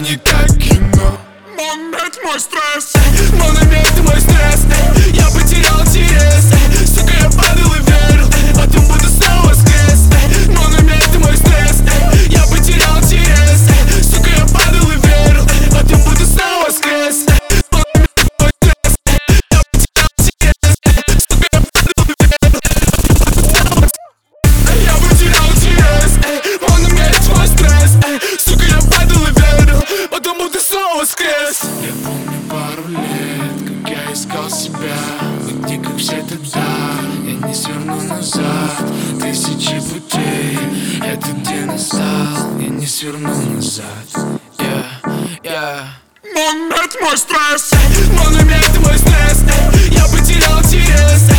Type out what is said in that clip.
не как кино. Монмед мой стресс, Монумент мой стресс, я потерял интерес. Сука, я падал и верил, потом буду снова воскрес. Монумент мой стресс, я потерял интерес. Сука, я падал и верил, потом буду снова воскрес. Монумент мой стресс, я потерял интерес. Сука, я падал и верил, я потерял интерес. Монумент мой стресс, сука, я падал и верил, потом буду снова воскрес. Я помню пару лет, как я искал себя. Где как все тогда, я не сверну назад. Тысячи путей, это где настал. Я не сверну назад. Монумент мой стресс, монумент мой стресс, я потерял интерес.